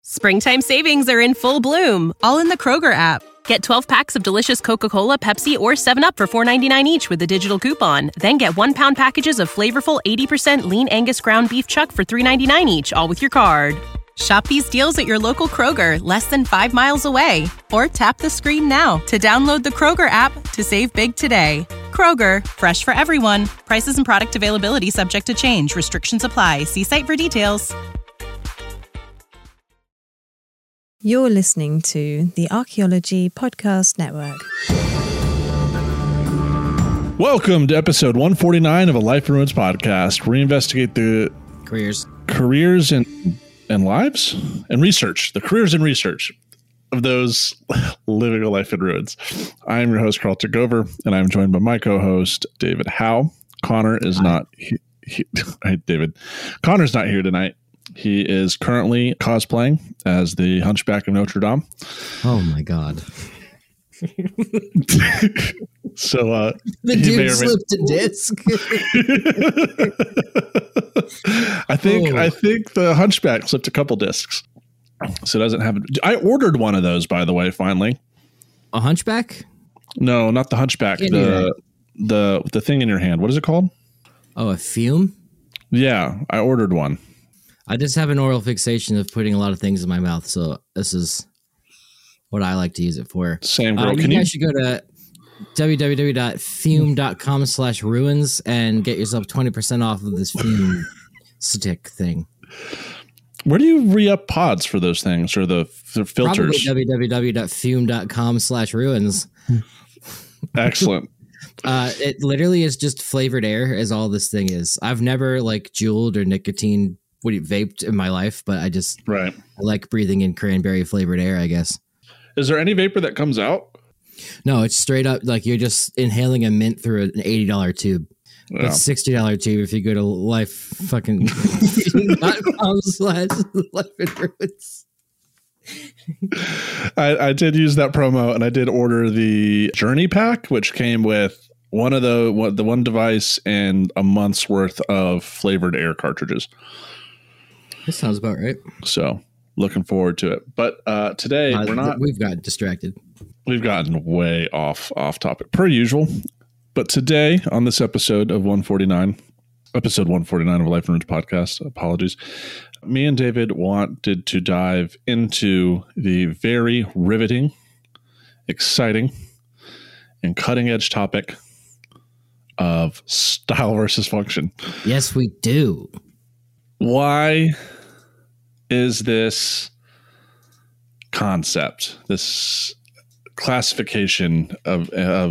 Springtime savings are in full bloom, all in the Kroger app. Get 12 packs of delicious Coca-Cola, Pepsi, or 7-Up for $4.99 each with a digital coupon. Then get 1-pound packages of flavorful 80% lean Angus ground beef chuck for $3.99 each, all with your card. Shop these deals at your local Kroger, less than 5 miles away. Or tap the screen now to download the Kroger app to save big today. Kroger, fresh for everyone. Prices and product availability subject to change. Restrictions apply. See site for details. You're listening to the Archaeology Podcast Network. Welcome to episode 149 of A Life in Ruins podcast, where we investigate the careers and lives and research, the careers and research of those living a life in ruins. I'm your host, Carl Tagover, and I'm joined by my co-host, David Howe. Connor is not David. Connor's not here tonight. He is currently cosplaying as the Hunchback of Notre Dame. Oh my God. So the dude slipped a disc. I think the Hunchback slipped a couple discs. So it doesn't have. I ordered one of those, by the way, finally. A Hunchback? No, not the Hunchback. The thing in your hand. What is it called? Oh, a fume? Yeah, I ordered one. I just have an oral fixation of putting a lot of things in my mouth, so this is what I like to use it for. Same girl. You guys should go to www.fume.com/ruins and get yourself 20% off of this fume stick thing. Where do you re-up pods for those things or the filters? Probably www.fume.com/ruins. Excellent. It literally is just flavored air is all this thing is. I've never jeweled or nicotine vaped in my life, but I like breathing in cranberry flavored air, I guess. Is there any vapor that comes out? No, it's straight up like you're just inhaling a mint through an $80 tube. Yeah. It's $60 tube if you go to life.com/life-in-ruins. I did use that promo, and I did order the Journey Pack, which came with the one device and a month's worth of flavored air cartridges. This sounds about right. So looking forward to it. But today we've gotten distracted. We've gotten way off topic per usual. But today on this episode of episode 149 of Life in Ruins podcast, apologies, me and David wanted to dive into the very riveting, exciting, and cutting edge topic of style versus function. Yes, we do. Why is this concept, this classification of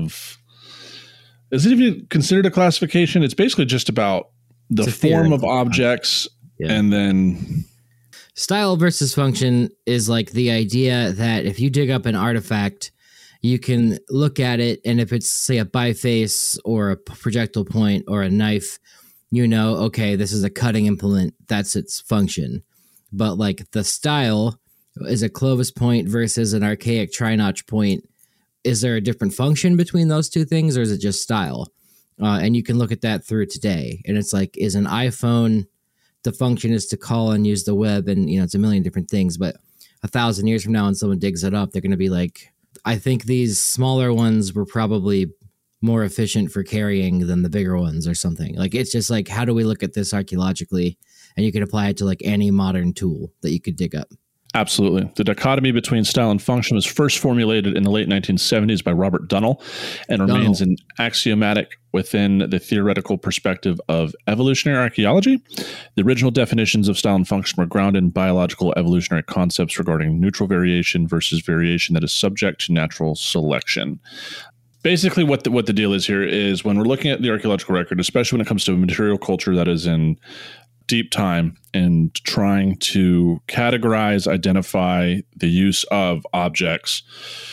is it even considered a classification? It's basically just about the form of objects, and then style versus function is like the idea that if you dig up an artifact, you can look at it, and if it's, say, a biface or a projectile point or a knife, okay, this is a cutting implement. That's its function. But the style is a Clovis point versus an archaic tri-notch point. Is there a different function between those two things, or is it just style? And you can look at that through today. And it's is an iPhone, the function is to call and use the web, and it's a million different things. But 1,000 years from now, when someone digs it up, they're going to be I think these smaller ones were probably more efficient for carrying than the bigger ones or something. It's just how do we look at this archaeologically? And you could apply it to any modern tool that you could dig up. Absolutely. The dichotomy between style and function was first formulated in the late 1970s by Robert Dunnell and remains an axiomatic within the theoretical perspective of evolutionary archaeology. The original definitions of style and function were grounded in biological evolutionary concepts regarding neutral variation versus variation that is subject to natural selection. Basically, what the deal is here is when we're looking at the archaeological record, especially when it comes to a material culture that is in deep time and trying to categorize, identify the use of objects,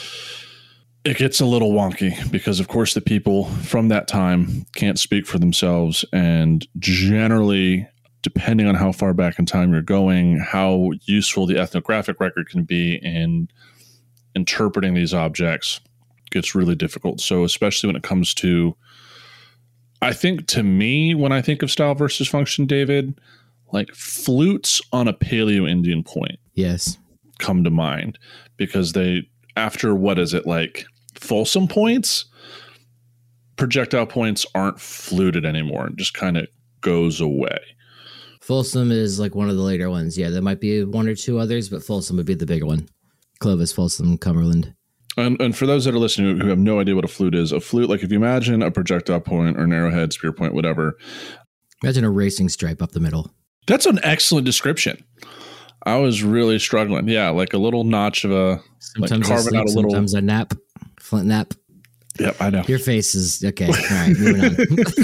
it gets a little wonky because, of course, the people from that time can't speak for themselves. And generally, depending on how far back in time you're going, how useful the ethnographic record can be in interpreting these objects gets really difficult. So especially when it comes to, I think to me, when I think of style versus function, David, like flutes on a Paleo-Indian point. Yes. come to mind because after what is it, like Folsom points, projectile points aren't fluted anymore. It just kind of goes away. Folsom is like one of the later ones. Yeah, there might be one or two others, but Folsom would be the bigger one. Clovis, Folsom, Cumberland. And for those that are listening who have no idea what a flute is, like if you imagine a projectile point or an arrowhead, spear point, whatever. Imagine a racing stripe up the middle. That's an excellent description. I was really struggling. Yeah, like a little notch of a, sometimes like carving out a little. Sometimes a nap, flint nap. Yep, I know. Your face is okay. All right, moving on.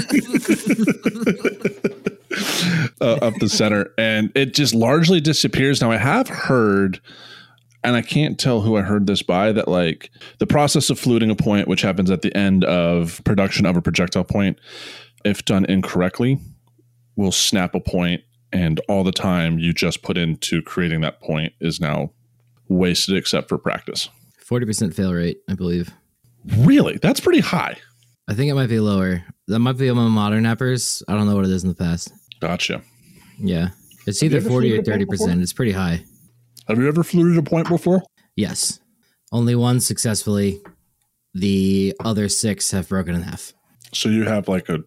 Up the center, and it just largely disappears. Now I have heard, and I can't tell who I heard this by, that like the process of fluting a point, which happens at the end of production of a projectile point, if done incorrectly, will snap a point, and all the time you just put into creating that point is now wasted except for practice. 40% fail rate, I believe. Really? That's pretty high. I think it might be lower. That might be among modern nappers. I don't know what it is in the past. Gotcha. Yeah. It's either 40 or 30%. It's pretty high. Have you ever fluted a point before? Yes. Only one successfully. The other 6 have broken in half. So you have like a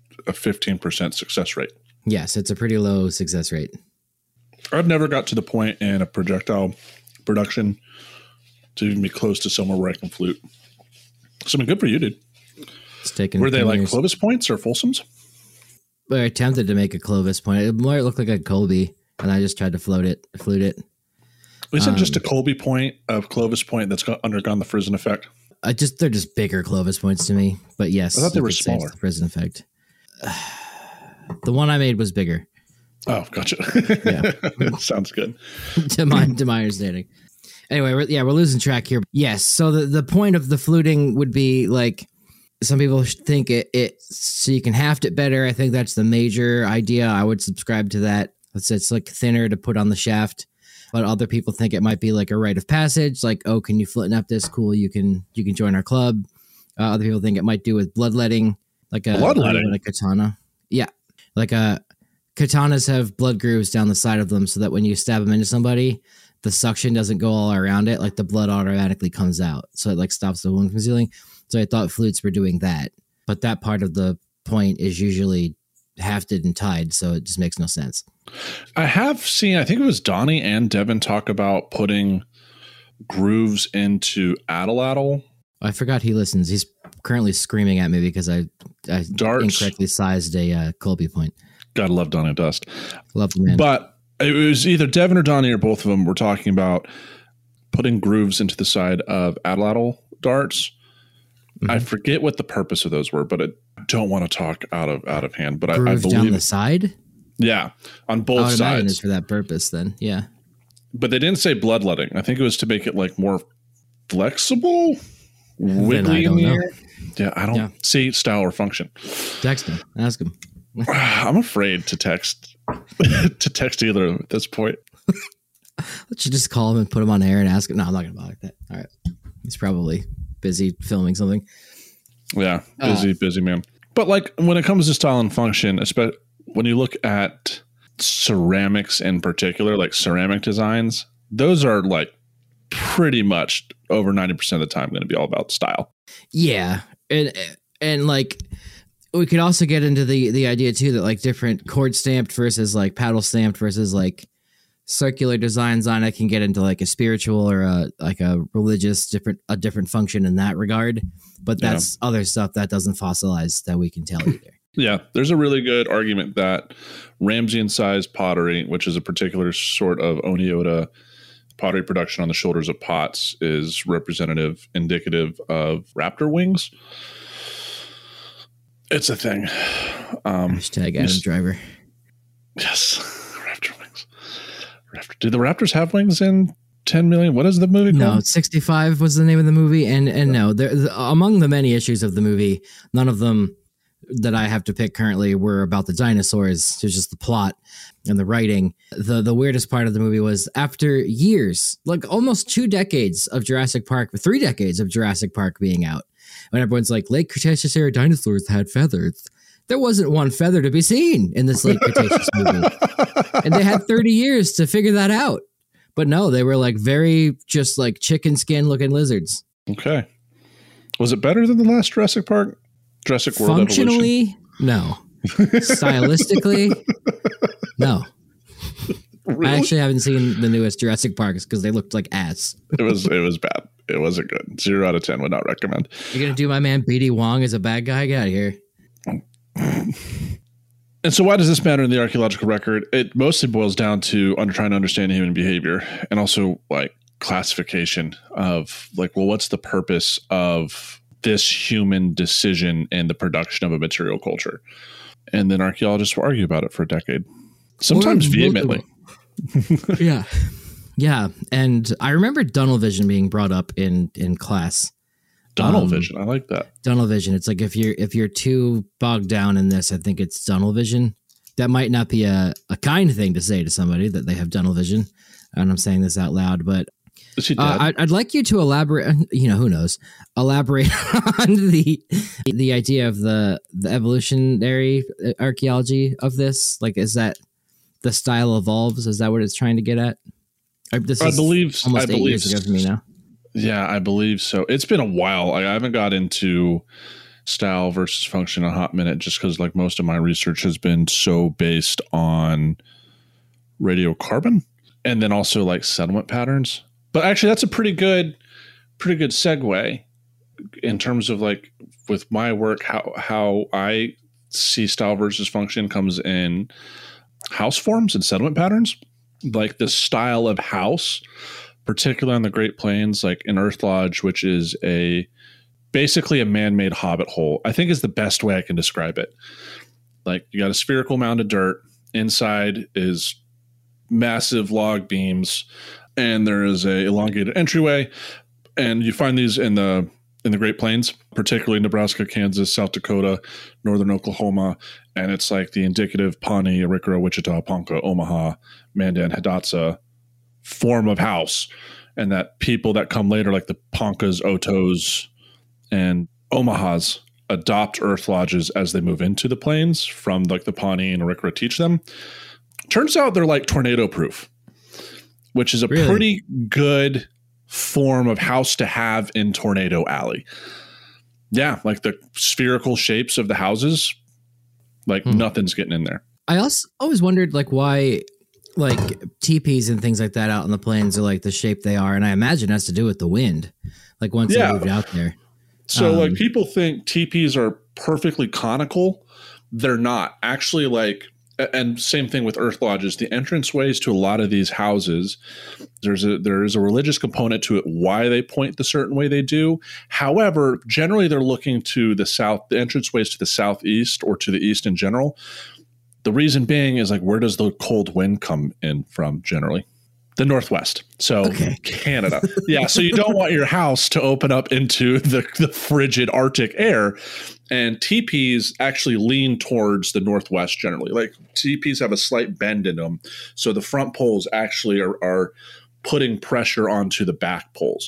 15% success rate. Yes, it's a pretty low success rate. I've never got to the point in a projectile production to even be close to somewhere where I can flute. So I mean, good for you, dude. It's taken. Were they like Clovis points or Folsoms? I attempted to make a Clovis point. It more looked like a Colby, and I just tried to flute it. Isn't just a Colby point a Clovis point that's undergone the Frizzen effect? They're just bigger Clovis points to me. But yes, I thought they were smaller. The Frizzen effect. The one I made was bigger. Oh, gotcha. Yeah, sounds good. to my understanding. Anyway, we're losing track here. Yes, so the point of the fluting would be like some people think it so you can haft it better. I think that's the major idea. I would subscribe to that. It's like thinner to put on the shaft. But other people think it might be like a rite of passage. Like, oh, can you flint up this? Cool, you can join our club. Other people think it might do with bloodletting, like a katana. Yeah, like katanas have blood grooves down the side of them, so that when you stab them into somebody, the suction doesn't go all around it. Like the blood automatically comes out, so it like stops the wound from healing. So I thought flutes were doing that, but that part of the point is usually hafted and tied, so it just makes no sense. I have seen, I think it was Donnie and Devin talk about putting grooves into Atlatl. I forgot he listens. He's currently screaming at me because I incorrectly sized a Colby point. Gotta love Donnie Dust. Love the man. But it was either Devin or Donnie or both of them were talking about putting grooves into the side of Atlatl darts. Mm-hmm. I forget what the purpose of those were, but I don't want to talk out of hand. But I believe down the side. Yeah, on both sides. It's for that purpose, then. Yeah, but they didn't say bloodletting. I think it was to make it like more flexible, wiggly in the air. Yeah, I don't see style or function. Text him. Ask him. I'm afraid to text either of them at this point. Let's just call him and put him on air and ask him. No, I'm not going to bother that. All right, he's probably busy filming something. Yeah, busy man. But like when it comes to style and function, especially when you look at ceramics in particular, like ceramic designs, those are like pretty much over 90% of the time going to be all about style. Yeah. And like we could also get into the idea too that like different cord stamped versus like paddle stamped versus like circular designs on it can get into like a spiritual or a religious different function in that regard. But that's other stuff that doesn't fossilize that we can tell either. Yeah, there's a really good argument that Ramesian sized pottery, which is a particular sort of Oneota pottery production on the shoulders of pots, is indicative of raptor wings. It's a thing. Hashtag Adam Driver. Yes, raptor wings. Do the Raptors have wings in 10 million? What is the movie called? No, 65 was the name of the movie. And no, among the many issues of the movie, none of them that I have to pick currently were about the dinosaurs. It was just the plot and the writing. The weirdest part of the movie was after years, like almost 3 decades of Jurassic Park being out, when everyone's like, late Cretaceous era dinosaurs had feathers. There wasn't one feather to be seen in this late Cretaceous movie. And they had 30 years to figure that out. But no, they were like very just like chicken skin looking lizards. Okay. Was it better than the last Jurassic Park? Jurassic World Functionally, Evolution? no. Stylistically, no. Really? I actually haven't seen the newest Jurassic Parks because they looked like ass. It was bad. It wasn't good. 0 out of 10 would not recommend. You're gonna do my man BD Wong as a bad guy? Get out of here. And so why does this matter in the archaeological record? It mostly boils down to trying to understand human behavior and also like classification of like, well, what's the purpose of this human decision in the production of a material culture? And then archaeologists will argue about it for a decade, sometimes vehemently. Yeah. Yeah. And I remember tunnel vision being brought up in class. Tunnel vision. I like that. Tunnel vision. It's like if you're too bogged down in this, I think it's tunnel vision. That might not be a kind thing to say to somebody that they have tunnel vision. And I'm saying this out loud, but is he dead? I'd like you to elaborate. You know, who knows? Elaborate on the idea of the evolutionary archaeology of this. Like, is that the style evolves? Is that what it's trying to get at? I believe almost 8 years ago for me now. Yeah, I believe so. It's been a while. I haven't got into style versus function in a hot minute just because like most of my research has been so based on radiocarbon and then also like settlement patterns. But actually that's a pretty good segue in terms of like with my work, how I see style versus function comes in house forms and settlement patterns. Like the style of house, particularly on the Great Plains, like in Earth Lodge, which is basically a man-made hobbit hole, I think is the best way I can describe it. Like you got a spherical mound of dirt. Inside is massive log beams, and there is a elongated entryway. And you find these in the Great Plains, particularly Nebraska, Kansas, South Dakota, northern Oklahoma. And it's like the indicative Pawnee, Arikara, Wichita, Ponca, Omaha, Mandan, Hidatsa form of house. And that people that come later, like the Poncas, Otos, and Omahas, adopt Earth Lodges as they move into the plains from like the Pawnee and Arikara teach them. Turns out they're like tornado proof, which is a pretty good form of house to have in Tornado Alley. Yeah, like the spherical shapes of the houses, like nothing's getting in there. I also always wondered like why like teepees and things like that out in the plains are like the shape they are, and I imagine it has to do with the wind. Like once they moved out there. So like people think teepees are perfectly conical. They're not. Actually, like, and same thing with Earth Lodges. The entranceways to a lot of these houses, there is a religious component to it, why they point the certain way they do. However, generally they're looking to the south, the entranceways to the southeast or to the east in general. The reason being is like, where does the cold wind come in from generally? The Northwest. So Canada. Yeah. So you don't want your house to open up into the frigid Arctic air. And teepees actually lean towards the Northwest generally. Like teepees have a slight bend in them. So the front poles actually are putting pressure onto the back poles.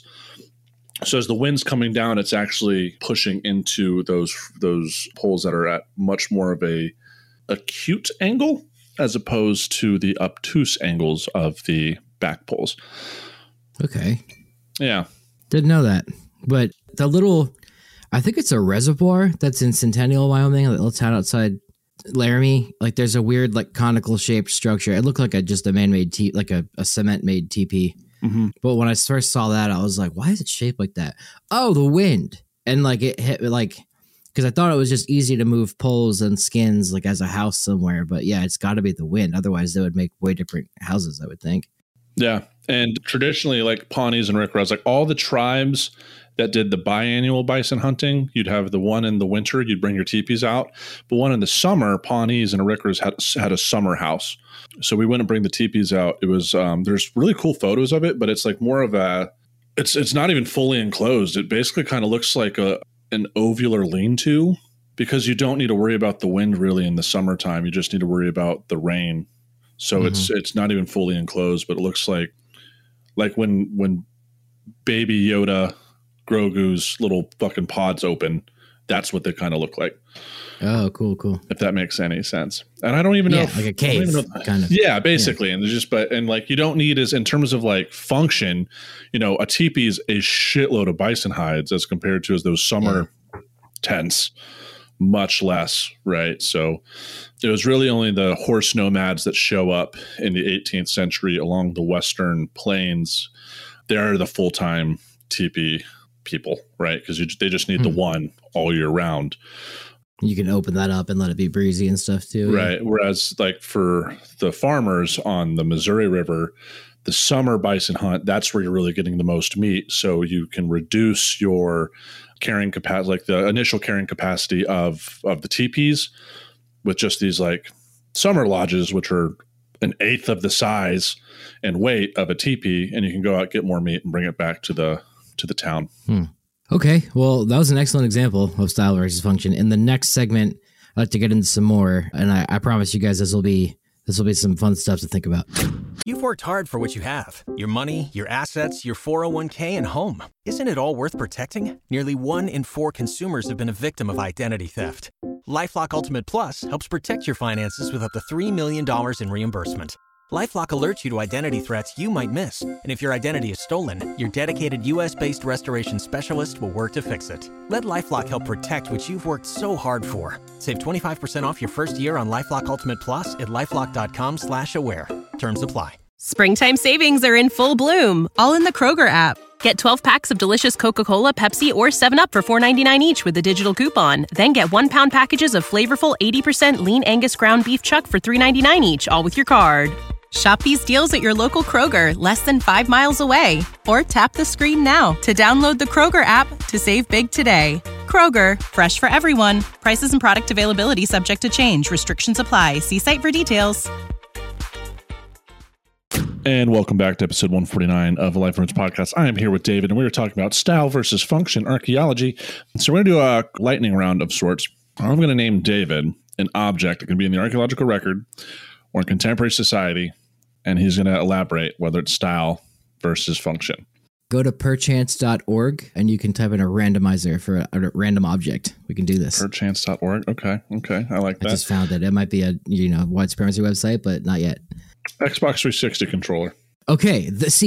So as the wind's coming down, it's actually pushing into those poles that are at much more of a acute angle as opposed to the obtuse angles of the back poles. Okay. Yeah. Didn't know that. But the little, I think it's a reservoir that's in Centennial, Wyoming, a little town outside Laramie. Like there's a weird like conical shaped structure. It looked like just a man-made like a cement made teepee. Mm-hmm. But when I first saw that, I was like, why is it shaped like that? Oh, the wind. And like it hit like, because I thought it was just easy to move poles and skins like as a house somewhere. But yeah, it's got to be the wind. Otherwise, they would make way different houses, I would think. Yeah. And traditionally, like Pawnees and Arikaras, like all the tribes that did the biannual bison hunting, you'd have the one in the winter, you'd bring your teepees out. But one in the summer, Pawnees and Arikaras had a summer house. So we wouldn't bring the teepees out. It was, there's really cool photos of it, but it's like more of it's not even fully enclosed. It basically kind of looks like an ovular lean-to because you don't need to worry about the wind really in the summertime. You just need to worry about the rain. So it's not even fully enclosed, but it looks like when baby Yoda Grogu's little fucking pods open That's what they kind of look like. Oh, cool. If that makes any sense. And I don't even know. Yeah, like a cave kind of. Yeah, basically. Yeah. And there's and like, you don't need in terms of like function, a teepee is a shitload of bison hides as compared to those summer tents, much less. Right. So it was really only the horse nomads that show up in the 18th century along the Western plains. They're the full-time teepee people, right? Because they just need the one all year round. You can open that up and let it be breezy and stuff too. Right. Yeah. Whereas like for the farmers on the Missouri River, the summer bison hunt, that's where you're really getting the most meat. So you can reduce your carrying capacity, like the initial carrying capacity of the teepees with just these like summer lodges, which are an eighth of the size and weight of a teepee. And you can go out, get more meat and bring it back to the town. Okay, well, that was an excellent example of style versus function. In the next segment, I'd like to get into some more, and I promise you guys this will be some fun stuff to think about. You've worked hard for what you have. Your money, your assets, your 401k, and home. Isn't it all worth protecting? Nearly 1 in 4 consumers have been a victim of identity theft. LifeLock Ultimate Plus helps protect your finances with up to $3 million in reimbursement. LifeLock alerts you to identity threats you might miss. And if your identity is stolen, your dedicated U.S.-based restoration specialist will work to fix it. Let LifeLock help protect what you've worked so hard for. Save 25% off your first year on LifeLock Ultimate Plus at LifeLock.com/aware. Terms apply. Springtime savings are in full bloom, all in the Kroger app. Get 12 packs of delicious Coca-Cola, Pepsi, or 7-Up for $4.99 each with a digital coupon. Then get 1-pound packages of flavorful 80% lean Angus ground beef chuck for $3.99 each, all with your card. Shop these deals at your local Kroger, less than 5 miles away. Or tap the screen now to download the Kroger app to save big today. Kroger, fresh for everyone. Prices and product availability subject to change. Restrictions apply. See site for details. And welcome back to episode 149 of the Life Runs Podcast. I am here with David, and we were talking about style versus function archaeology. So we're going to do a lightning round of sorts. I'm going to name David an object that can be in the archaeological record or in contemporary society, and he's going to elaborate whether it's style versus function. Go to perchance.org and you can type in a randomizer for a random object. We can do this. Perchance.org. Okay. I like that. I just found it. It might be a white supremacy website, but not yet. Xbox 360 controller. Okay.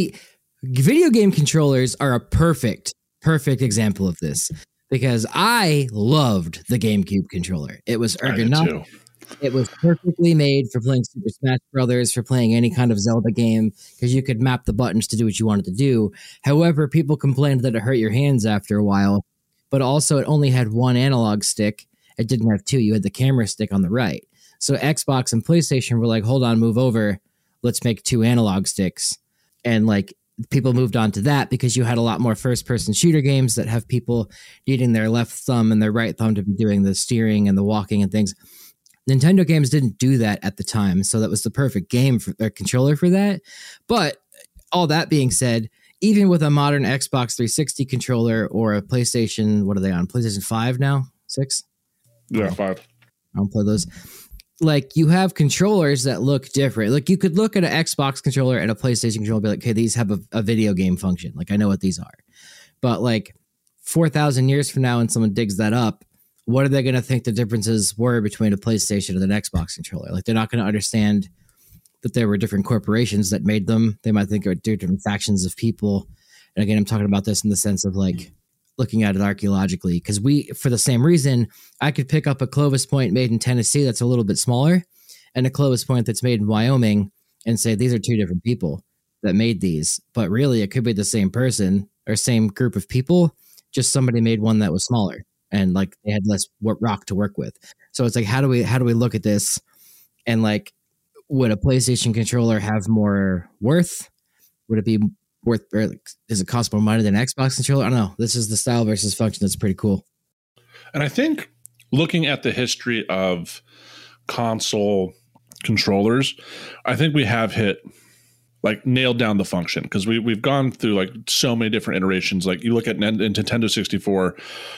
Video game controllers are a perfect example of this because I loved the GameCube controller. It was ergonomic. It was perfectly made for playing Super Smash Brothers, for playing any kind of Zelda game, because you could map the buttons to do what you wanted to do. However, people complained that it hurt your hands after a while, but also it only had one analog stick. It didn't have two. You had the camera stick on the right. So Xbox and PlayStation were like, hold on, move over. Let's make 2 analog sticks. And like people moved on to that because you had a lot more first-person shooter games that have people needing their left thumb and their right thumb to be doing the steering and the walking and things. Nintendo games didn't do that at the time, so that was the perfect game for their controller for that. But all that being said, even with a modern Xbox 360 controller or a PlayStation, what are they on? PlayStation 5 now? 6? Yeah, 5. I don't play those. Like, you have controllers that look different. Like, you could look at an Xbox controller and a PlayStation controller and be like, okay, these have a video game function. Like, I know what these are. But, like, 4,000 years from now, when someone digs that up, what are they going to think the differences were between a PlayStation and an Xbox controller? Like, they're not going to understand that there were different corporations that made them. They might think there were different factions of people. And again, I'm talking about this in the sense of like looking at it archaeologically, because for the same reason, I could pick up a Clovis Point made in Tennessee that's a little bit smaller and a Clovis Point that's made in Wyoming and say these are 2 different people that made these. But really, it could be the same person or same group of people, just somebody made one that was smaller. And like they had less rock to work with. So it's like, how do we look at this? And like, would a PlayStation controller have more worth? Would it be worth, or does it cost more money than an Xbox controller? I don't know. This is the style versus function. That's pretty cool. And I think looking at the history of console controllers, I think we have nailed down the function, because we've gone through like so many different iterations. Like you look at Nintendo 64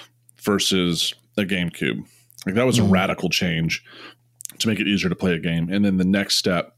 versus a GameCube. Like that was a radical change to make it easier to play a game. And then the next step,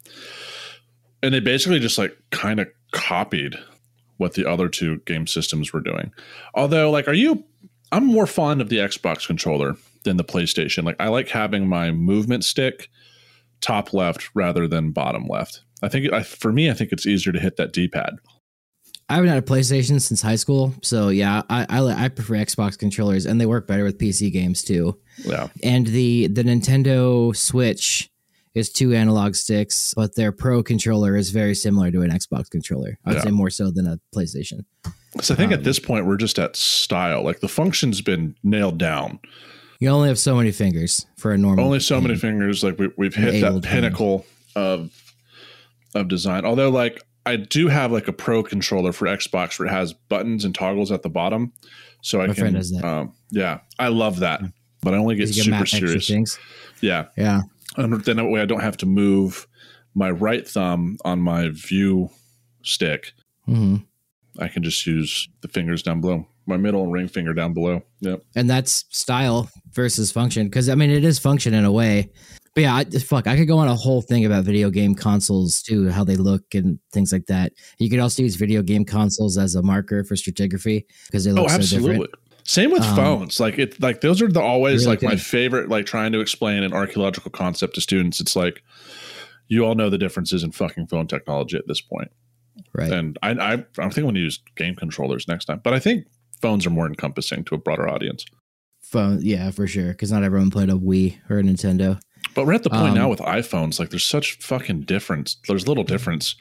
and they basically just like kind of copied what the other 2 game systems were doing. Although like, are you I'm more fond of the Xbox controller than the PlayStation. Like I like having my movement stick top left rather than bottom left. I think for me, I think it's easier to hit that D-pad. I haven't had a PlayStation since high school, so yeah, I prefer Xbox controllers, and they work better with PC games too. Yeah, and the Nintendo Switch is 2 analog sticks, but their Pro controller is very similar to an Xbox controller. I'd say more so than a PlayStation. So I think at this point we're just at style. Like the function's been nailed down. You only have so many fingers for a normal. Only so many fingers. Like we've hit that pinnacle of design. Although like I do have like a Pro controller for Xbox where it has buttons and toggles at the bottom, so I can. Friend does that. Yeah, I love that, but I only get super serious things. Yeah. And then that way I don't have to move my right thumb on my view stick. Mm-hmm. I can just use the fingers down below, my middle and ring finger down below. Yep. And that's style versus function, because I mean it is function in a way. But yeah, I could go on a whole thing about video game consoles too, how they look and things like that. You could also use video game consoles as a marker for stratigraphy because they look so different. Same with phones. Like those are always really like my favorite, like trying to explain an archaeological concept to students. It's like, you all know the differences in fucking phone technology at this point. Right. And I think I'm going to use game controllers next time, but I think phones are more encompassing to a broader audience. Phone. Yeah, for sure. Cause not everyone played a Wii or a Nintendo. But we're at the point now with iPhones, like there's such fucking difference. There's little difference.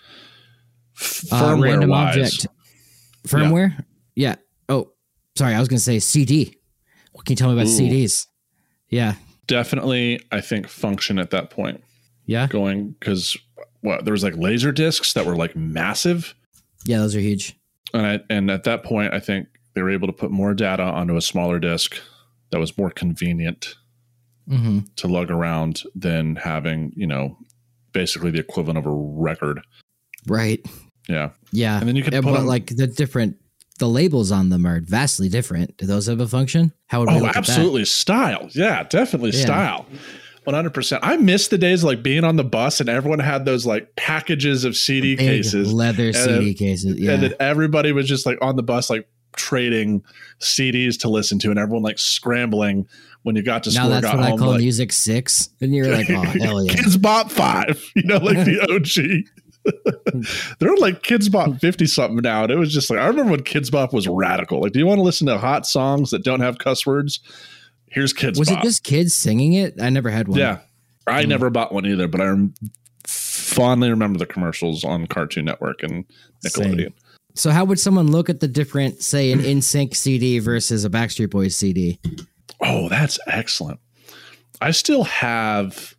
Firmware wise. Firmware? Yeah. Oh, sorry. I was going to say CD. What can you tell me about CDs? Yeah. Definitely, I think function at that point. Yeah. Because there was like laser discs that were like massive. Yeah, those are huge. And at that point, I think they were able to put more data onto a smaller disc that was more convenient. Mm-hmm. To lug around than having, basically the equivalent of a record. Right. Yeah. Yeah. And then you can put like the labels on them are vastly different. Do those have a function? How would we look absolutely. At that? Style. Yeah, definitely style. 100%. I miss the days of like being on the bus and everyone had those like packages of CD cases. Leather CD cases. Yeah. And then everybody was just like on the bus, like trading CDs to listen to, and everyone like scrambling when you got to school. Now that's what I call Music 6, and you're like, oh hell yeah, Kids Bop 5, like the OG. They're like Kids Bop 50 something now, and it was just like I remember when Kids Bop was radical. Like, do you want to listen to hot songs that don't have cuss words? Here's Kids Bop. Was it just kids singing it? I never had one. Yeah, I never bought one either, but I fondly remember the commercials on Cartoon Network and Nickelodeon. Same. So how would someone look at the different, say, an NSYNC CD versus a Backstreet Boys CD? Oh, that's excellent. I still have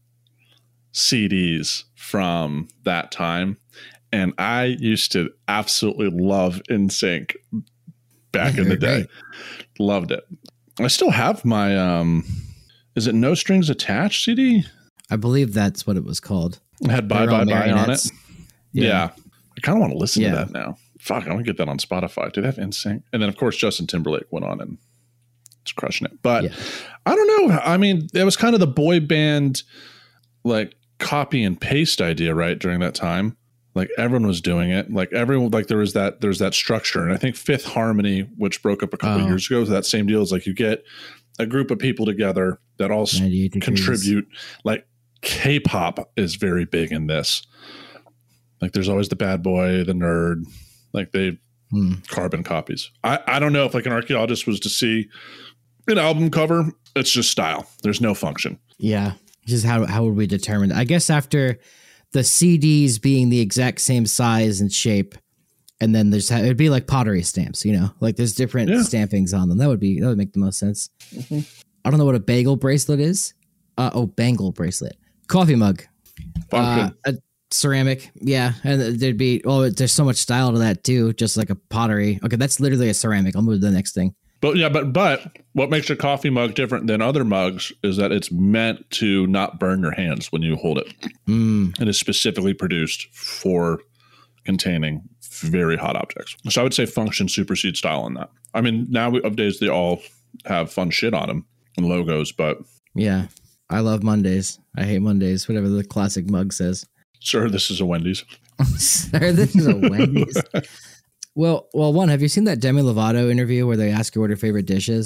CDs from that time, and I used to absolutely love NSYNC back in the day. Right. Loved it. I still have my, is it No Strings Attached CD? I believe that's what it was called. It had Bye Bye Bye on it. Yeah. I kind of want to listen to that now. Fuck, I want to get that on Spotify. Do they have NSYNC? And then, of course, Justin Timberlake went on and was crushing it. But I don't know. I mean, it was kind of the boy band, like, copy and paste idea, right? During that time. Like, everyone was doing it. Like, everyone, like, there's that structure. And I think Fifth Harmony, which broke up a couple of years ago, is that same deal. Is like you get a group of people together that all contribute. Like, K-pop is very big in this. Like, there's always the bad boy, the nerd. Like, they carbon copies. I don't know if like an archaeologist was to see an album cover. It's just style. There's no function. Yeah. Just how would we determine that? I guess after the CDs being the exact same size and shape, and then it'd be like pottery stamps, like there's different stampings on them. That would make the most sense. Mm-hmm. I don't know what a bagel bracelet is. Bangle bracelet. Coffee mug. A ceramic. Yeah. And there's so much style to that too. Just like a pottery. Okay. That's literally a ceramic. I'll move to the next thing. But yeah, but what makes a coffee mug different than other mugs is that it's meant to not burn your hands when you hold it. And it's specifically produced for containing very hot objects. So I would say function supersedes style on that. I mean, nowadays they all have fun shit on them and logos, but yeah, I love Mondays. I hate Mondays, whatever the classic mug says. Sir, this is a Wendy's. Sir, this is a Wendy's. Well, one, have you seen that Demi Lovato interview where they ask her what her favorite dish is?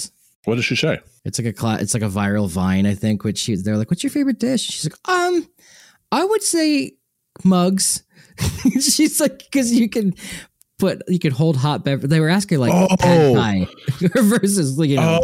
What does she say? It's like it's like a viral Vine, I think. Which they're like, "What's your favorite dish?" She's like, I would say mugs." She's like, because you can hold hot beverage. They were asking like pad thai versus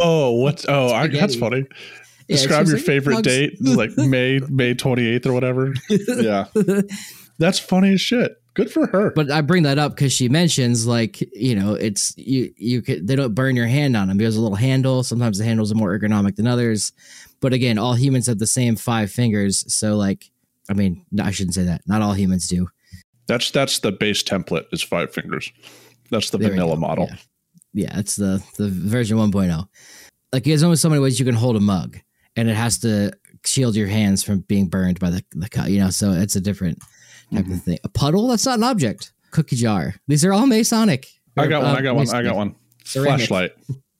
that's funny. Yeah, describe your like, favorite mugs. date, like May 28th or whatever. Yeah, that's funny as shit. Good for her. But I bring that up because she mentions like, it's you could, they don't burn your hand on them. There's a little handle. Sometimes the handles are more ergonomic than others. But again, all humans have the same 5 fingers. So like, I mean, no, I shouldn't say that. Not all humans do. That's the base template is 5 fingers. That's the vanilla model. Yeah, it's the version 1.0. Like there's only so many ways you can hold a mug, and it has to shield your hands from being burned by the cut. So it's a different type of thing. A puddle? That's not an object. Cookie jar. These are all Masonic. I got one. Ceramic.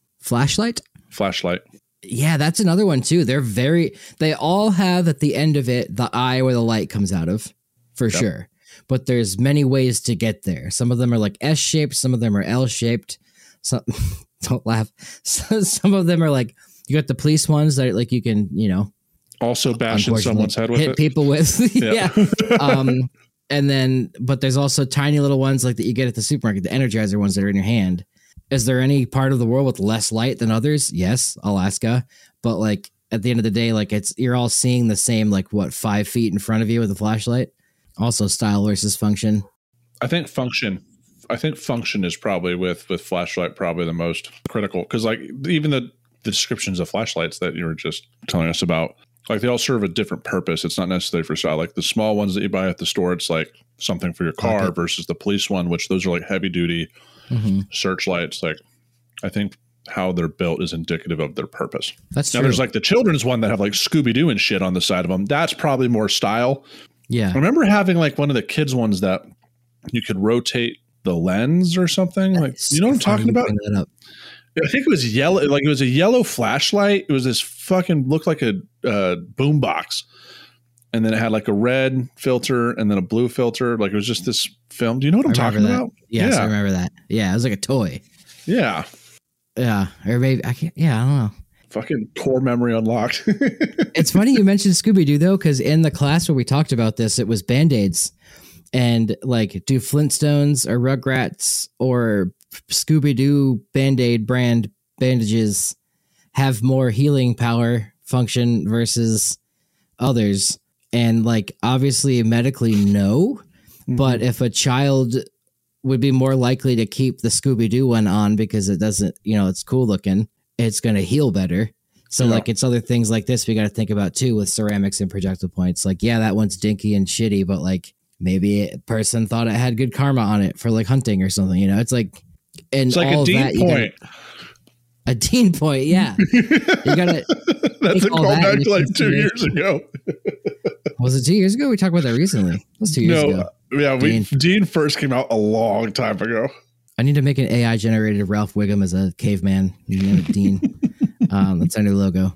Flashlight. Yeah, that's another one too. They all have at the end of it the eye where the light comes out of, for sure. But there's many ways to get there. Some of them are like S-shaped. Some of them are L-shaped. Some, don't laugh. Some of them are like, you got the police ones that like you can, also bash in someone's head with hit it. People with. Yeah. And then, but there's also tiny little ones like that you get at the supermarket, the Energizer ones that are in your hand. Is there any part of the world with less light than others? Yes, Alaska. But like at the end of the day, like you're all seeing the same, like 5 feet in front of you with a flashlight. Also style versus function. I think function is probably with flashlight probably the most critical, because like even the descriptions of flashlights that you were just telling us about, like they all serve a different purpose. It's not necessarily for style. Like the small ones that you buy at the store, it's like something for your car versus the police one, which those are like heavy duty searchlights. Like I think how they're built is indicative of their purpose. That's now true. There's like the children's one that have like Scooby-Doo and shit on the side of them. That's probably more style. Yeah. I remember having like one of the kids ones that you could rotate the lens or something. Like, you know what I'm talking about? That up. I think it was yellow. Like it was a yellow flashlight. It was this fucking looked like a boom box, and then it had like a red filter and then a blue filter. Like it was just this film. Do you know what I'm talking about? Yes, I remember that. Yeah, it was like a toy. Yeah. Yeah, or maybe I can't. Yeah, I don't know. Fucking core memory unlocked. It's funny you mentioned Scooby-Doo though, because in the class where we talked about this, it was Band-Aids. And like, do Flintstones or Rugrats or Scooby-Doo Band-Aid brand bandages have more healing power function versus others? And like, obviously medically, no. But if a child would be more likely to keep the Scooby-Doo one on because it doesn't, it's cool looking, it's going to heal better. So like it's other things like this we got to think about too with ceramics and projectile points. Like, yeah, that one's dinky and shitty, but like maybe a person thought it had good karma on it for like hunting or something, It's like, and it's like all a dean point. A dean point, yeah. You gotta That's a callback to like 2 years ago. Was it 2 years ago? We talked about that recently. It was 2 years ago. Yeah, Dean first came out a long time ago. I need to make an AI generated Ralph Wiggum as a caveman. Dean. That's our new logo.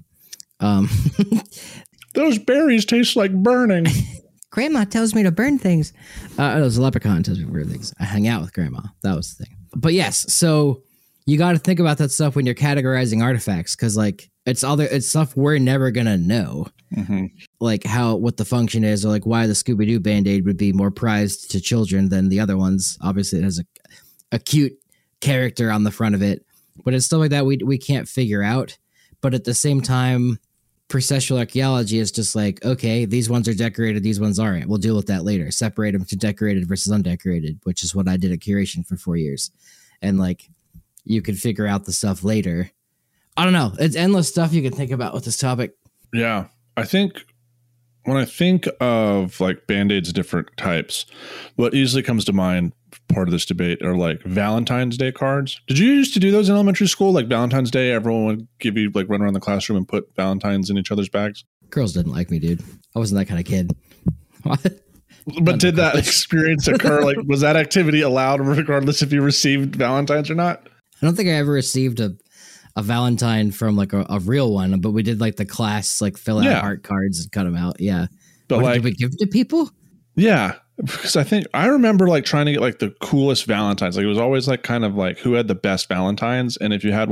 Those berries taste like burning. Grandma tells me to burn things. It was a leprechaun tells me to burn things. I hang out with grandma. That was the thing. But yes, so you got to think about that stuff when you're categorizing artifacts, because like it's stuff we're never gonna know, like what the function is, or like why the Scooby-Doo Band-Aid would be more prized to children than the other ones. Obviously, it has a cute character on the front of it, but it's stuff like that we can't figure out. But at the same time, processual archaeology is just like, okay, these ones are decorated, these ones aren't. We'll deal with that later. Separate them to decorated versus undecorated, which is what I did at Curation for 4 years. And like, you can figure out the stuff later. I don't know. It's endless stuff you can think about with this topic. Yeah. I think when I think of like Band-Aids, different types, what easily comes to mind, part of this debate, are like Valentine's Day cards. Did you used to do those in elementary school? Like Valentine's Day, everyone would give you like run around the classroom and put Valentines in each other's bags? Girls didn't like me, dude. I wasn't that kind of kid. What? But did that experience occur? Like, was that activity allowed regardless if you received Valentines or not? I don't think I ever received a Valentine from like a real one, but we did like the class, like fill out heart cards and cut them out. Yeah. But like, did we give it to people? Yeah. Because I remember like trying to get like the coolest Valentines. Like it was always like kind of like who had the best Valentines. And if you had one that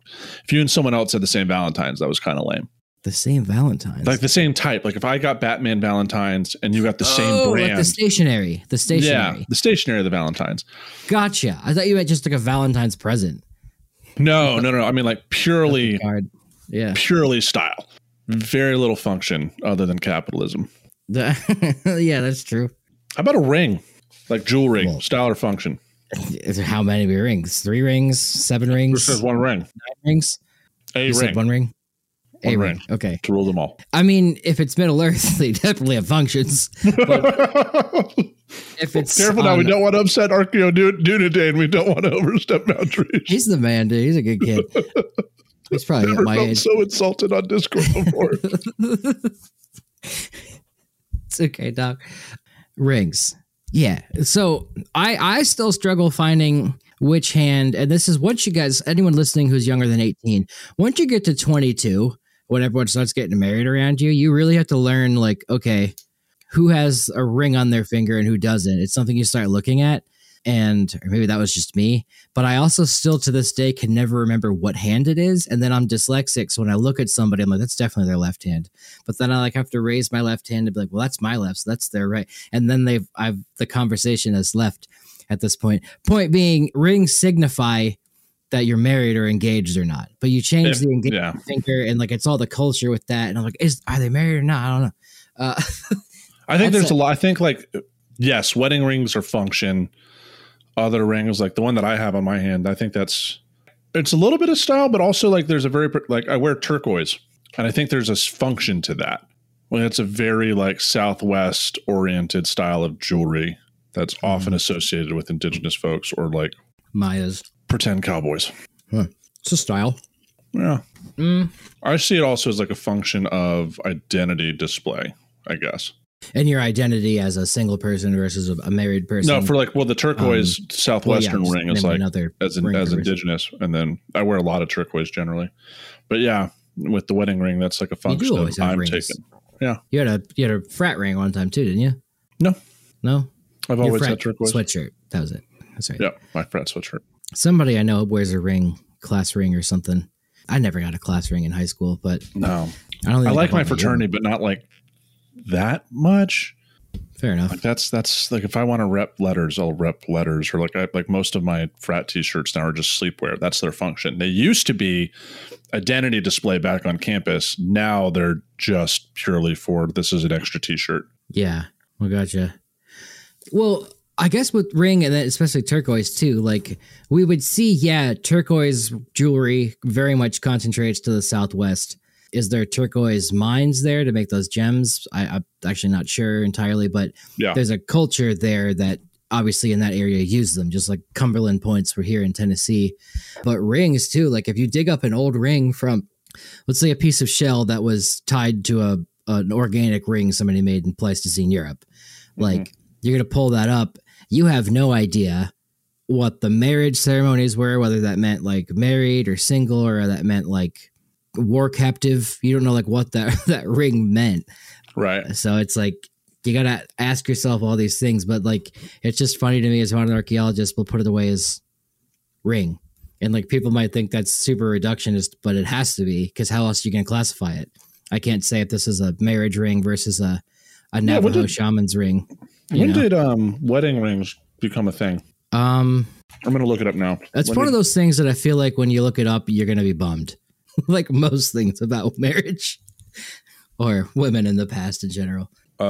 If you and someone else had the same Valentine's, that was kind of lame. The same Valentine's? Like the same type. Like if I got Batman Valentine's and you got the same brand. Like the stationery. Yeah, the stationery of the Valentine's. Gotcha. I thought you meant just like a Valentine's present. No. I mean like purely style. Very little function other than capitalism. Yeah, that's true. How about a ring? Like jewelry, style or function? How many rings? 3 rings? 7 rings? This is 1 ring. 9 rings? You said 1 ring? One ring. Okay. To rule them all. I mean, if it's Middle Earth, they definitely have functions. But if it's careful now, we don't want to upset Archeo Dunedain, and we don't want to overstep boundaries. He's the man, dude. He's a good kid. He's probably at my age. So insulted on Discord before. It's okay, Doc. Rings. Yeah. So I still struggle finding which hand, and this is once you guys, anyone listening who's younger than 18, once you get to 22, when everyone starts getting married around you, you really have to learn, like, okay, who has a ring on their finger and who doesn't. It's something you start looking at. And or maybe that was just me, but I also still to this day can never remember what hand it is. And then I'm dyslexic. So when I look at somebody, I'm like, that's definitely their left hand. But then I like have to raise my left hand to be like, well, that's my left. So that's their right. And then the conversation has left at this point. Point being, rings signify that you're married or engaged or not. But you change the engagement finger and like it's all the culture with that. And I'm like, are they married or not? I don't know. I think there's a lot. I think like, yes, wedding rings are function. Other rings, like the one that I have on my hand, I think it's a little bit of style, but also like there's a very, like I wear turquoise and I think there's a function to that. Well, it's a very like Southwest oriented style of jewelry that's often associated with indigenous folks or like Mayas, pretend cowboys. Huh. It's a style. Yeah. I see it also as like a function of identity display, I guess. And your identity as a single person versus a married person. No, for like, well, the turquoise Southwestern ring is like as indigenous. And then I wear a lot of turquoise generally. But yeah, with the wedding ring, that's like a function of I'm taken. Yeah. You had a frat ring one time too, didn't you? No? I've always had turquoise. Sweatshirt. That was it. That's right. Yeah, my frat sweatshirt. Somebody I know wears a ring, class ring or something. I never got a class ring in high school, but no. I like my fraternity, but not like that much. Fair enough. Like that's like if I want to rep letters, I'll rep letters. Or like most of my frat t-shirts now are just sleepwear. That's their function. They used to be identity display back on campus. Now they're just purely for this is an extra t-shirt. Yeah. Well, gotcha. Well, I guess with ring and then especially turquoise too, like we would see, turquoise jewelry very much concentrates to the Southwest. Is there turquoise mines there to make those gems? I'm actually not sure entirely, but there's a culture there that obviously in that area use them, just like Cumberland points were here in Tennessee. But rings too, like if you dig up an old ring from, let's say a piece of shell that was tied to an organic ring somebody made in Pleistocene Europe, like you're going to pull that up. You have no idea what the marriage ceremonies were, whether that meant like married or single, or that meant like war captive. You don't know like what that ring meant. Right. So it's like, you got to ask yourself all these things, but like, it's just funny to me as modern archaeologist, we'll put it away as ring. And like, people might think that's super reductionist, but it has to be, because how else are you going to classify it? I can't say if this is a marriage ring versus a Navajo shaman's ring. When did wedding rings become a thing? I'm going to look it up now. It's one of those things that I feel like when you look it up, you're going to be bummed. Like most things about marriage or women in the past in general.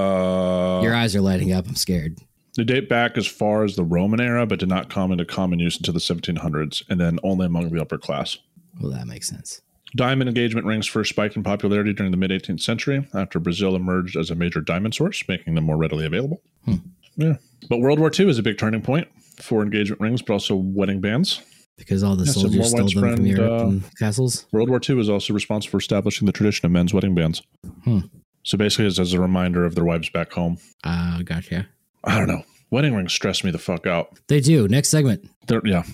Your eyes are lighting up. I'm scared. They date back as far as the Roman era, but did not come into common use until the 1700s, and then only among the upper class. Well, that makes sense. Diamond engagement rings first spiked in popularity during the mid-18th century after Brazil emerged as a major diamond source, making them more readily available. Yeah. But World War II is a big turning point for engagement rings, but also wedding bands. Because all the soldiers stole them from Europe and castles? World War II is also responsible for establishing the tradition of men's wedding bands. So basically it's as a reminder of their wives back home. Gotcha. I don't know. Wedding rings stress me the fuck out. They do. Next segment. Yeah.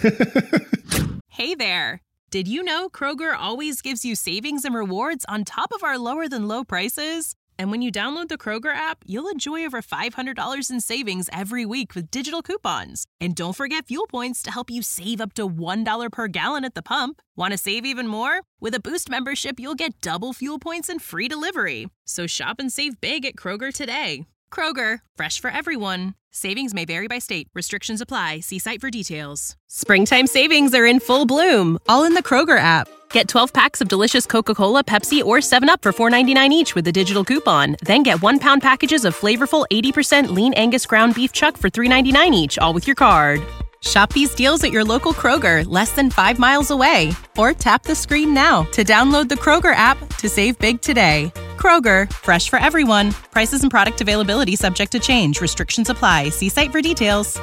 Hey there. Did you know Kroger always gives you savings and rewards on top of our lower than low prices? And when you download the Kroger app, you'll enjoy over $500 in savings every week with digital coupons. And don't forget fuel points to help you save up to $1 per gallon at the pump. Want to save even more? With a Boost membership, you'll get double fuel points and free delivery. So shop and save big at Kroger today. Kroger, fresh for everyone. Savings may vary by state. Restrictions apply. See site for details. Springtime savings are in full bloom, all in the Kroger app. Get 12 packs of delicious Coca-Cola, Pepsi, or 7-Up for $4.99 each with a digital coupon. Then get 1-pound packages of flavorful 80% lean Angus ground beef chuck for $3.99 each, all with your card. Shop these deals at your local Kroger, less than 5 miles away. Or tap the screen now to download the Kroger app to save big today. Kroger, fresh for everyone. Prices and product availability subject to change. Restrictions apply. See site for details.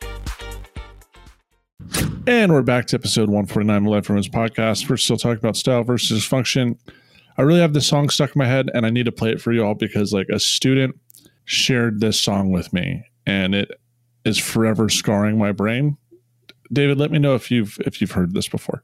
And we're back to episode 149 of Life from His podcast. We're still talking about style versus function. I really have this song stuck in my head, and I need to play it for you all because like a student shared this song with me, and it is forever scarring my brain. David, let me know if you've heard this before.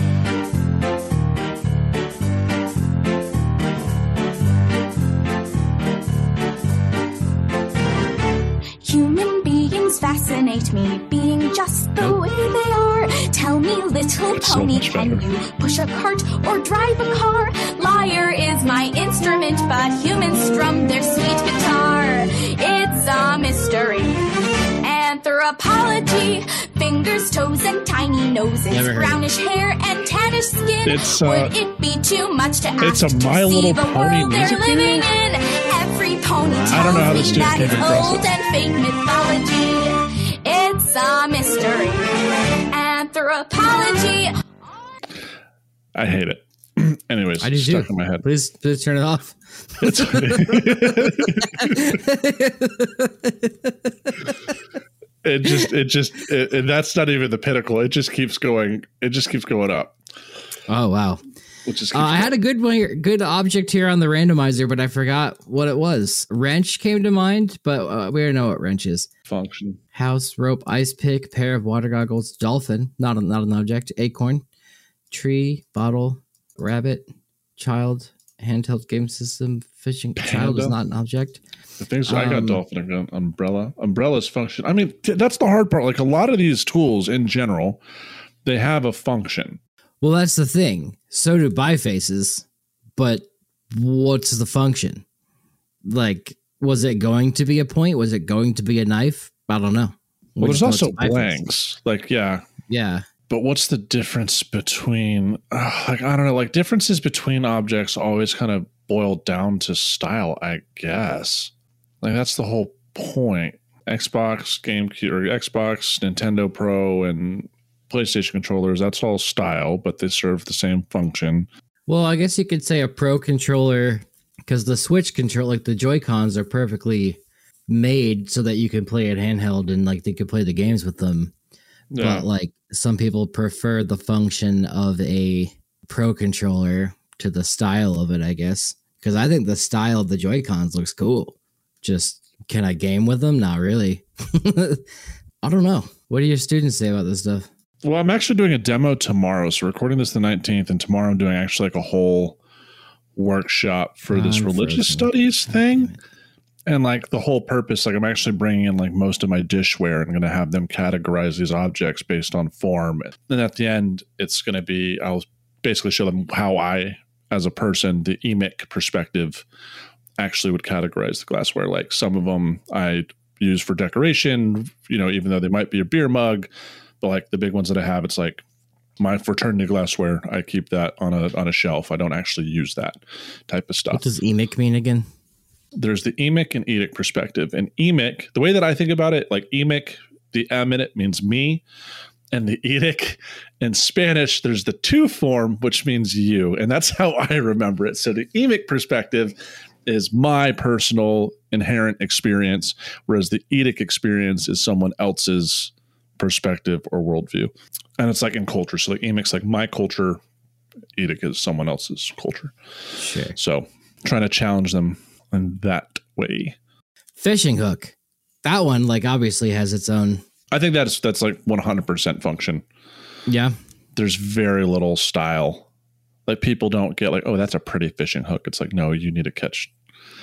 Human beings fascinate me, being just the way they are. Tell me, little pony, can you push a cart or drive a car? Lyre is my instrument, but humans strum their sweet guitar. It's a mystery. Anthropology, fingers, toes, and tiny noses, brownish hair and tannish skin. Would it be too much to ask to see the world they're living in? Every pony tells me that it's old and fake mythology. It's a mystery. Anthropology. I hate it. Anyways, I do stuck too. in my head. Please turn it off. That's not even the pinnacle. It just keeps going. It just keeps going up. Oh wow! I had a good object here on the randomizer, but I forgot what it was. Wrench came to mind, but we already know what wrench is. Function. House, rope, ice pick, pair of water goggles, dolphin, not an object. Acorn, tree, bottle, rabbit, child, handheld game system, fishing. Panda. Child is not an object. The things I got dolphin, I got umbrella. Umbrella's function. I mean, that's the hard part. Like a lot of these tools in general, they have a function. Well, that's the thing. So do bifaces, but what's the function? Like, was it going to be a point? Was it going to be a knife? I don't know. Well, there's also blanks. Like, yeah. Yeah. But what's the difference between, I don't know, like differences between objects always kind of boil down to style, I guess. Like, that's the whole point. Xbox, GameCube, or Xbox, Nintendo Pro, and PlayStation controllers, that's all style, but they serve the same function. Well, I guess you could say a Pro controller, because the Switch controller, like the Joy-Cons, are perfectly made so that you can play it handheld and like they could play the games with them. Yeah. But like some people prefer the function of a Pro controller to the style of it, I guess. Because I think the style of the Joy-Cons looks cool. Just, can I game with them? Not really. I don't know. What do your students say about this stuff? Well, I'm actually doing a demo tomorrow. So recording this the 19th, and tomorrow I'm doing actually like a whole workshop for this religious studies thing. And like the whole purpose, like I'm actually bringing in like most of my dishware and I'm going to have them categorize these objects based on form. And at the end, it's going to be, I'll basically show them how I, as a person, the EMIC perspective, actually would categorize the glassware. Like some of them I use for decoration, you know, even though they might be a beer mug, but like the big ones that I have, it's like my fraternity glassware. I keep that on a shelf. I don't actually use that type of stuff. What does EMIC mean again? There's the EMIC and EDIC perspective. And EMIC, the way that I think about it, like EMIC, the M in it means me. And the EDIC in Spanish, there's the to form, which means you. And that's how I remember it. So the EMIC perspective is my personal inherent experience, whereas the EDIC experience is someone else's perspective or worldview. And it's like in culture. So like EMIC's like my culture, EDIC is someone else's culture. Sure. So trying to challenge them in that way. Fishing hook. That one like obviously has its own. I think that's like 100% function. Yeah. There's very little style. Like people don't get like, oh, that's a pretty fishing hook. It's like, no, you need to catch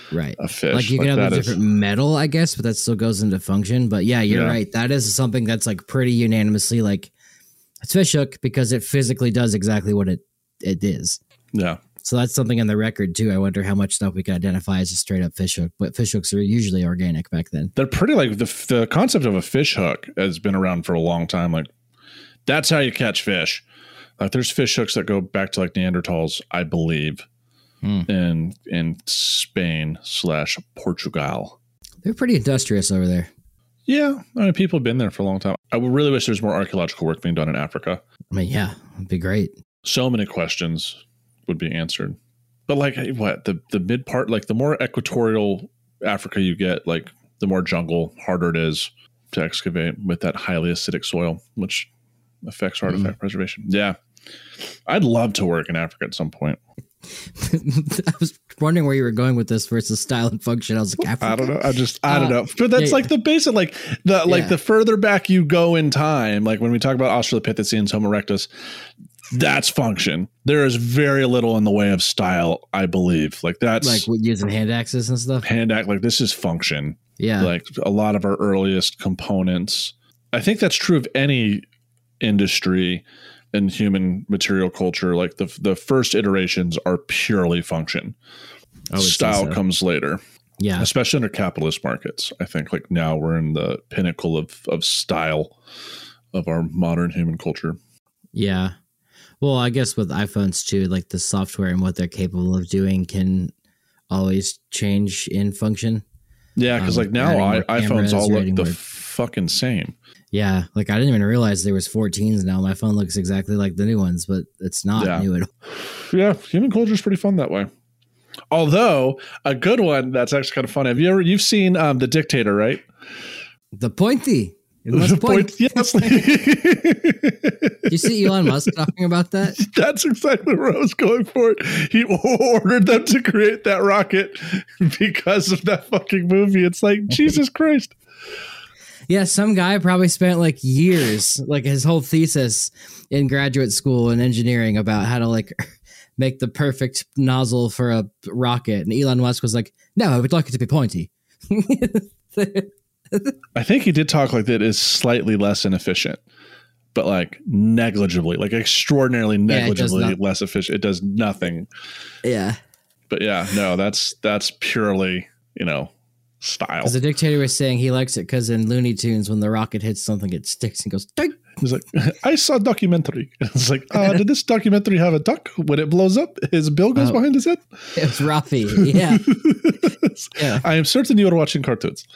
Right. a fish. Like you can have a different metal, I guess, but that still goes into function. But yeah, you're right. That is something that's like pretty unanimously like it's fishhook because it physically does exactly what it is. Yeah. So that's something on the record too. I wonder how much stuff we can identify as a straight up fishhook, but fishhooks are usually organic back then. They're pretty like the concept of a fish hook has been around for a long time. Like that's how you catch fish. Like there's fish hooks that go back to like Neanderthals, I believe, in Spain / Portugal. They're pretty industrious over there. Yeah, I mean, people have been there for a long time. I would really wish there's more archaeological work being done in Africa. I mean, yeah, it'd be great. So many questions would be answered. But like what the mid part, like the more equatorial Africa you get, like the more jungle, harder it is to excavate with that highly acidic soil, which affects artifact preservation. Yeah. I'd love to work in Africa at some point. I was wondering where you were going with this versus style and function. I was like, Africa? I don't know. I don't know. But that's like the basic, like the further back you go in time, like when we talk about Australopithecines, Homo erectus, that's function. There is very little in the way of style, I believe. Like that's like using hand axes and stuff. Like this is function. Yeah. Like a lot of our earliest components. I think that's true of any industry in human material culture. Like the first iterations are purely function. Style comes later. Yeah. Especially under capitalist markets. I think like now we're in the pinnacle of style of our modern human culture. Yeah. Well, I guess with iPhones too, like the software and what they're capable of doing can always change in function. Yeah, because like now iPhones all look the fucking same. Yeah, like I didn't even realize there was 14s now. My phone looks exactly like the new ones, but it's not new at all. Yeah, human culture is pretty fun that way. Although a good one that's actually kind of fun. You've seen The Dictator, right? The pointy. The point. Yes. You see Elon Musk talking about that? That's exactly where I was going for it. He ordered them to create that rocket because of that fucking movie. It's like, Jesus Christ. Yeah, some guy probably spent like years, like his whole thesis in graduate school in engineering about how to like make the perfect nozzle for a rocket. And Elon Musk was like, no, I would like it to be pointy. I think he did talk like that is slightly less inefficient, but like negligibly, like extraordinarily negligibly less efficient. It does nothing. Yeah. But yeah, no, that's purely, style. Because the Dictator was saying he likes it because in Looney Tunes, when the rocket hits something, it sticks and goes, ding. He's like, I saw a documentary. It's like, did this documentary have a duck? When it blows up, his bill goes behind his head? It was Rafi, yeah. Yeah. I am certain you were watching cartoons.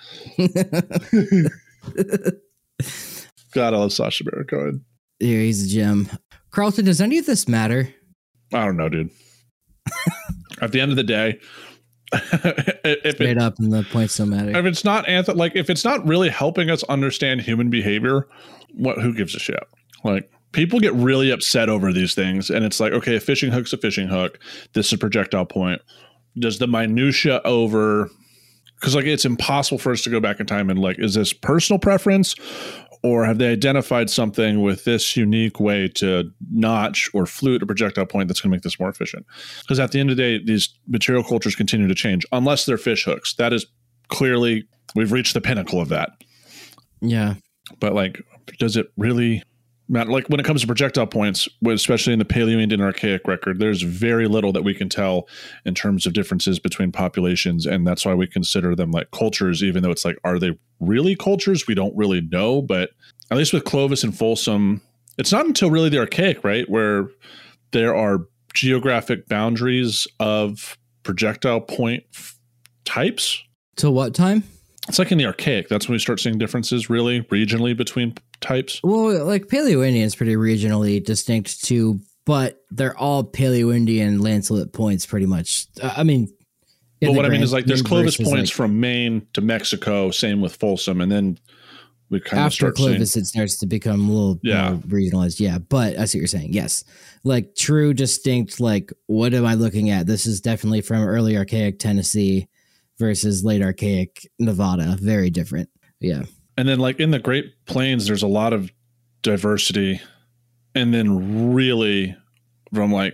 God, I love Sacha Baron Cohen. Yeah, he's a gem. Carlton, does any of this matter? I don't know, dude. At the end of the day, straight up, and the points don't matter. If it's not if it's not really helping us understand human behavior, who gives a shit? Like people get really upset over these things, and it's like, okay, a fishing hook's a fishing hook. This is a projectile point. Does the minutia over? Because like it's impossible for us to go back in time and like, is this personal preference, or have they identified something with this unique way to notch or flute a projectile point that's going to make this more efficient? Because at the end of the day, these material cultures continue to change unless they're fish hooks. That is clearly, we've reached the pinnacle of that. Yeah. But like, does it really matter? Like when it comes to projectile points, especially in the Paleo-Indian Archaic record, there's very little that we can tell in terms of differences between populations. And that's why we consider them like cultures, even though it's like, are they really cultures? We don't really know. But at least with Clovis and Folsom, it's not until really the Archaic, right, where there are geographic boundaries of projectile point types. Till what time? It's like in the Archaic. That's when we start seeing differences really regionally between types. Well, like Paleo-Indian is pretty regionally distinct too, but they're all Paleo-Indian lanceolate points pretty much. I mean, but what I mean is like there's Clovis points like, from Maine to Mexico, same with Folsom, and then we kind of start Clovis seeing, it starts to become a little more regionalized. Yeah, but I see what you're saying. Yes, like true distinct, like what am I looking at? This is definitely from early Archaic Tennessee versus late Archaic Nevada. Very different. Yeah. And then like in the Great Plains, there's a lot of diversity. And then really from like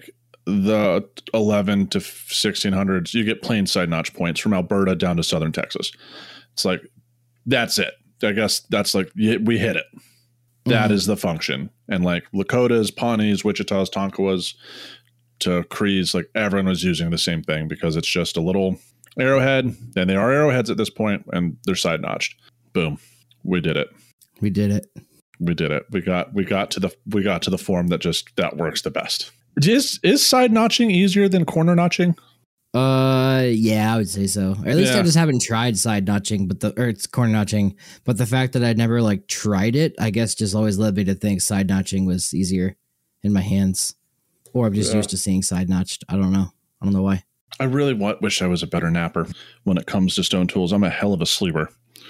the 11 to 1600s, you get plain side notch points from Alberta down to southern Texas. It's like, that's it. I guess that's like, we hit it. That is the function. And like Lakotas, Pawnees, Wichitas, Tonkawas to Crees, like everyone was using the same thing because it's just a little arrowhead. And they are arrowheads at this point, and they're side notched. Boom. We did it. We did it. We did it. We got to the form that works the best. Is side notching easier than corner notching? Yeah, I would say so. Or at least I just haven't tried side notching, or it's corner notching. But the fact that I'd never like tried it, I guess, just always led me to think side notching was easier in my hands, or I'm just used to seeing side notched. I don't know why. I really wish I was a better napper when it comes to stone tools. I'm a hell of a sleeper.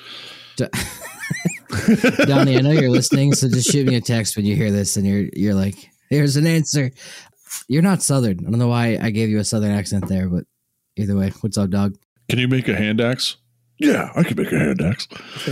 Donnie, I know you're listening, so just shoot me a text when you hear this, and you're like, "Here's an answer." You're not Southern. I don't know why I gave you a Southern accent there, but either way, what's up, dog? Can you make a hand axe? Yeah, I can make a hand axe.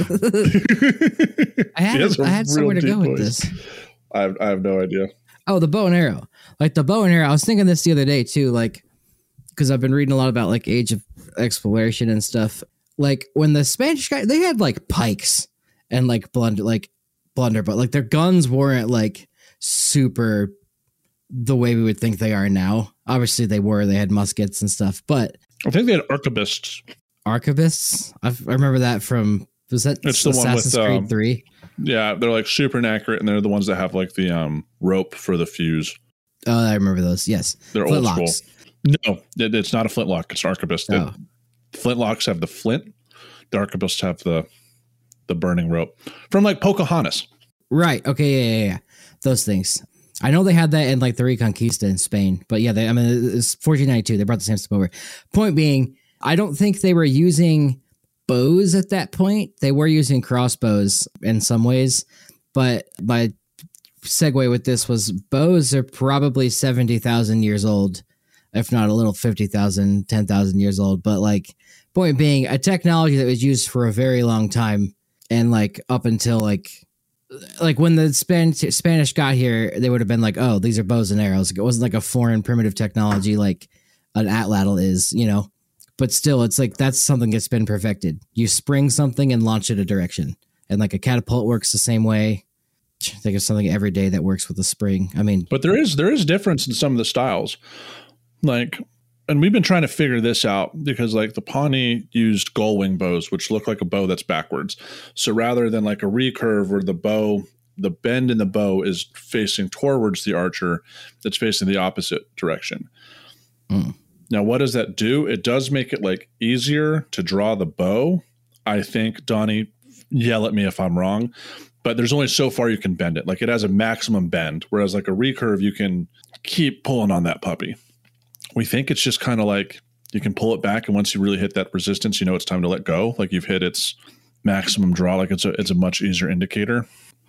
I had somewhere to go with this. I have no idea. Oh, the bow and arrow. Like the bow and arrow. I was thinking this the other day too, like, because I've been reading a lot about like Age of Exploration and stuff. Like when the Spanish guy, they had like pikes and like blunder, but like their guns weren't like super the way we would think they are now. Obviously they had muskets and stuff, but I think they had arquebusts. Arquebusts? I remember that from, was that it's the Assassin's one with Creed 3? Yeah, they're like super inaccurate, and they're the ones that have like the rope for the fuse. Oh, I remember those. Yes. They're old school. No, it's not a flintlock. It's an arquebus. Oh. Flintlocks have the flint. The arquebusts have the burning rope from like Pocahontas. Right. Okay. Yeah. Those things. I know they had that in like the Reconquista in Spain, but yeah, it's 1492. They brought the same stuff over. Point being, I don't think they were using bows at that point. They were using crossbows in some ways, but my segue with this was bows are probably 70,000 years old, if not a little 50,000, 10,000 years old. But like, point being, a technology that was used for a very long time, and like up until like when the Spanish got here, they would have been like, oh, these are bows and arrows. It wasn't like a foreign primitive technology like an atlatl is, you know. But still, it's like that's something that's been perfected. You spring something and launch it a direction, and like a catapult works the same way. I think of something every day that works with a spring. I mean, but there is difference in some of the styles, like. And we've been trying to figure this out because like the Pawnee used gull wing bows, which look like a bow that's backwards. So rather than like a recurve where the bend in the bow is facing towards the archer, it's facing the opposite direction. Now, what does that do? It does make it like easier to draw the bow. I think, Donnie, yell at me if I'm wrong, but there's only so far you can bend it. Like it has a maximum bend, whereas like a recurve, you can keep pulling on that puppy. We think it's just kind of like you can pull it back, and once you really hit that resistance, you know it's time to let go. Like you've hit its maximum draw. Like it's a much easier indicator.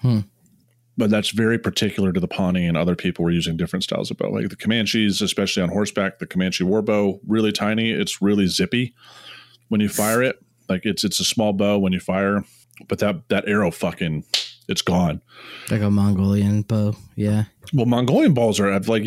But that's very particular to the Pawnee, and other people were using different styles of bow. Like the Comanches, especially on horseback, the Comanche war bow, really tiny. It's really zippy when you fire it. Like it's a small bow when you fire, but that arrow it's gone. Like a Mongolian bow, yeah. Well, Mongolian bows are like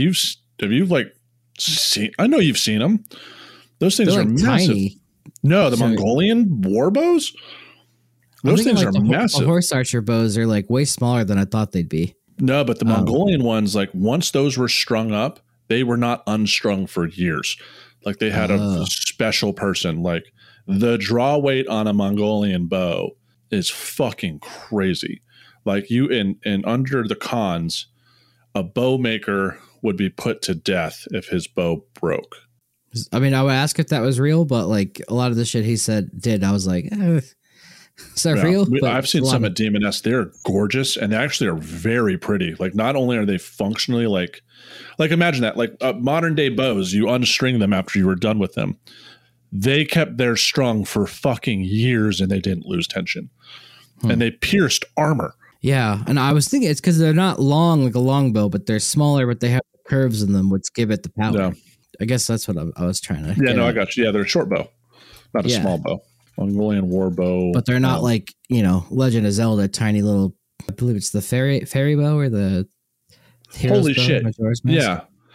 I know you've seen them. Those things are like massive. Tiny. No, the Mongolian war bows. Those things are massive. The horse archer bows are like way smaller than I thought they'd be. No, but the Mongolian ones, like once those were strung up, they were not unstrung for years. Like they had a special person. Like the draw weight on a Mongolian bow is fucking crazy. Like you in under the Khans, a bow maker would be put to death if his bow broke. I mean, I would ask if that was real, but like a lot of the shit he did, I was like, is that real? I've seen some at Demoness. They're gorgeous, and they actually are very pretty. Like not only are they functionally like imagine that, like modern day bows, you unstring them after you were done with them. They kept theirs strung for fucking years, and they didn't lose tension. And they pierced armor. Yeah, and I was thinking it's because they're not long like a longbow, but they're smaller, but they have curves in them, which give it the power. Yeah. I guess that's what I was trying to. Yeah, no, I got you. Yeah, they're a short bow, not a small bow. Mongolian war bow, but they're not like Legend of Zelda, tiny little. I believe it's the fairy bow or the. Holy shit! Yeah,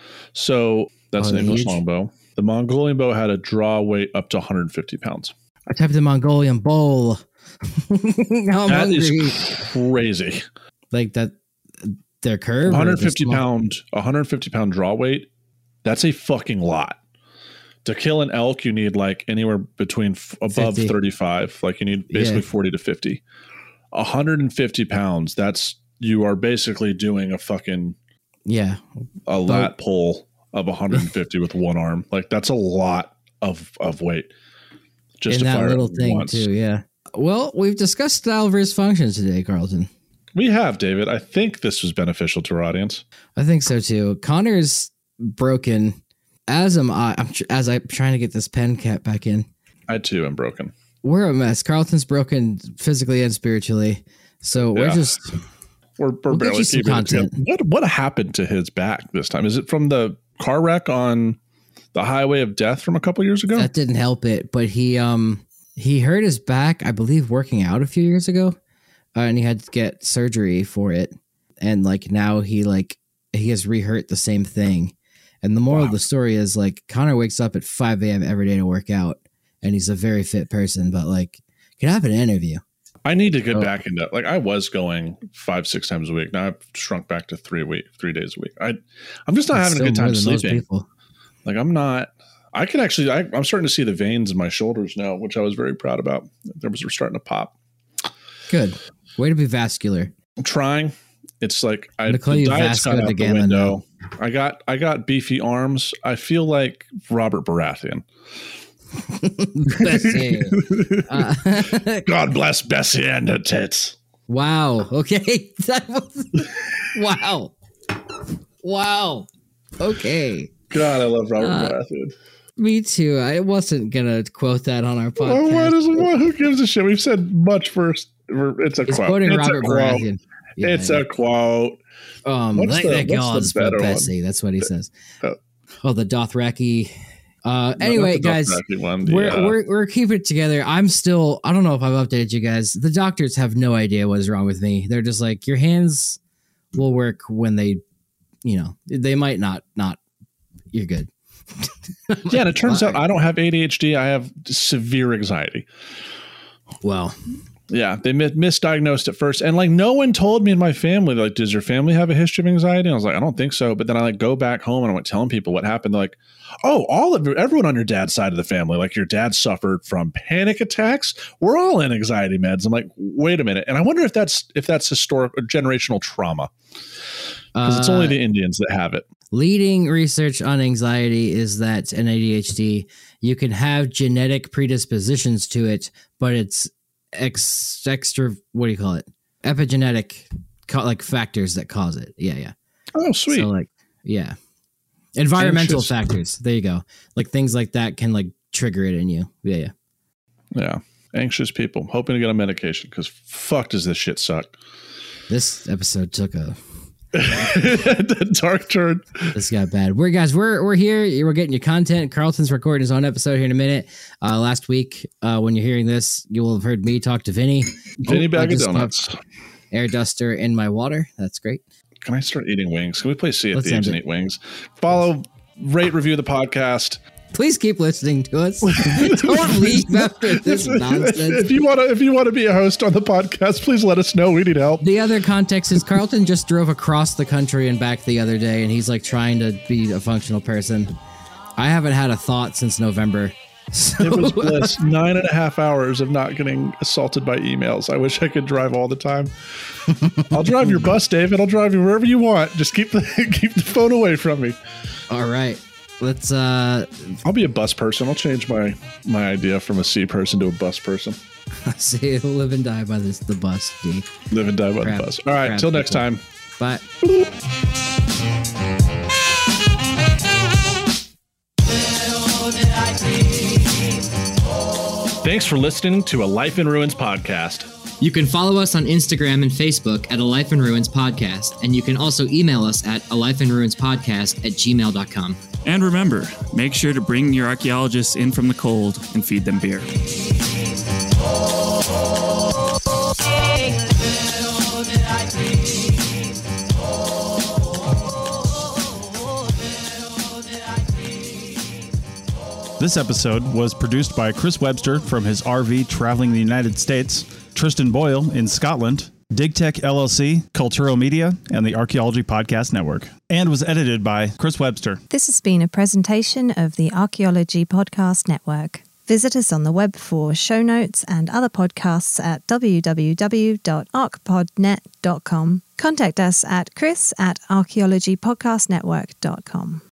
So that's an English huge? longbow. The Mongolian bow had a draw weight up to 150 pounds. I typed in Mongolian bowl. Now I'm That hungry. is crazy. Like that, their curve. 150 pound draw weight. That's a fucking lot. To kill an elk, you need like anywhere between above 50. 35. Like you need basically 40 to 50. 150 pounds. You are basically doing a fucking lat pull of 150 with one arm. Like that's a lot of weight. Just in to that fire little it thing once. too. Yeah. Well, we've discussed style versus function today, Carlton. We have, David. I think this was beneficial to our audience. I think so too. Connor's broken, as am I. As I'm trying to get this pen cap back in. I too am broken. We're a mess. Carlton's broken physically and spiritually. So we're we're get barely you some keeping it content. together. What happened to his back this time? Is it from the car wreck on the highway of death from a couple years ago? That didn't help it, but he hurt his back, I believe, working out a few years ago, and he had to get surgery for it. And like now he has rehurt the same thing. And the moral of the story is like Connor wakes up at 5 a.m. every day to work out, and he's a very fit person, but like can happen in an interview. I need to get back into like I was going 5-6 times a week. Now I've shrunk back to 3 days a week. I'm just not having a good time sleeping. Like I'm not. I can actually. I'm starting to see the veins in my shoulders now, which I was very proud about. They're starting to pop. Good way to be vascular. I'm trying. It's like the diet's gone out the window. I got beefy arms. I feel like Robert Baratheon. God bless Bessie and her tits. Wow. Okay. Wow. Okay. God, I love Robert Baratheon. Me too. I wasn't gonna quote that on our podcast. Who gives a shit? We've said much first. It's a quote. Quoting Robert Baratheon. Yeah, it's a quote. What's the Bessie. One? That's what he says. The Dothraki. Anyway, guys, we're keeping it together. I don't know if I've updated you guys. The doctors have no idea what is wrong with me. They're just like, your hands will work when they might not. You're good. Yeah, and it turns out I don't have ADHD. I have severe anxiety. Well, yeah, they misdiagnosed it first, and like no one told me in my family. Like, does your family have a history of anxiety? And I was like, I don't think so. But then I like go back home and I went telling people what happened. They're like, oh, everyone on your dad's side of the family, like your dad suffered from panic attacks. We're all in anxiety meds. I'm like, wait a minute, and I wonder if that's historic or generational trauma, because it's only the Indians that have it. Leading research on anxiety is that in ADHD, you can have genetic predispositions to it, but it's extra, what do you call it? Epigenetic, like factors that cause it. Yeah. Oh, sweet. So like, yeah. Environmental factors. There you go. Like things like that can like trigger it in you. Yeah. Anxious people hoping to get on medication because fuck does this shit suck. This episode took a dark turn. This got bad. We're here. We're getting you content. Carlton's recording his own episode here in a minute. Last week, when you're hearing this, you will have heard me talk to Vinny. Vinny Bag of Donuts. Air duster in my water. That's great. Can I start eating wings? Can we play Sea of Thieves and eat wings? Follow, rate, review the podcast. Please keep listening to us. Don't leave after this nonsense. If you want to be a host on the podcast, please let us know. We need help. The other context is Carlton just drove across the country and back the other day, and he's like trying to be a functional person. I haven't had a thought since November. So. It was bliss. 9.5 hours of not getting assaulted by emails. I wish I could drive all the time. I'll drive your bus, David. I'll drive you wherever you want. Just keep the phone away from me. All right. Let's I'll be a bus person. I'll change my idea from a C person to a bus person. See, live and die by the bus, D. Live and die by the bus. All right, till next time. Bye. Thanks for listening to A Life in Ruins podcast. You can follow us on Instagram and Facebook at A Life in Ruins Podcast, and you can also email us at alifeinruinspodcast@gmail.com. And remember, make sure to bring your archaeologists in from the cold and feed them beer. This episode was produced by Chris Webster from his RV traveling the United States, Tristan Boyle in Scotland, DigTech LLC, Culturo Media, and the Archaeology Podcast Network, and was edited by Chris Webster. This has been a presentation of the Archaeology Podcast Network. Visit us on the web for show notes and other podcasts at www.archpodnet.com. Contact us at chris@archaeologypodcastnetwork.com.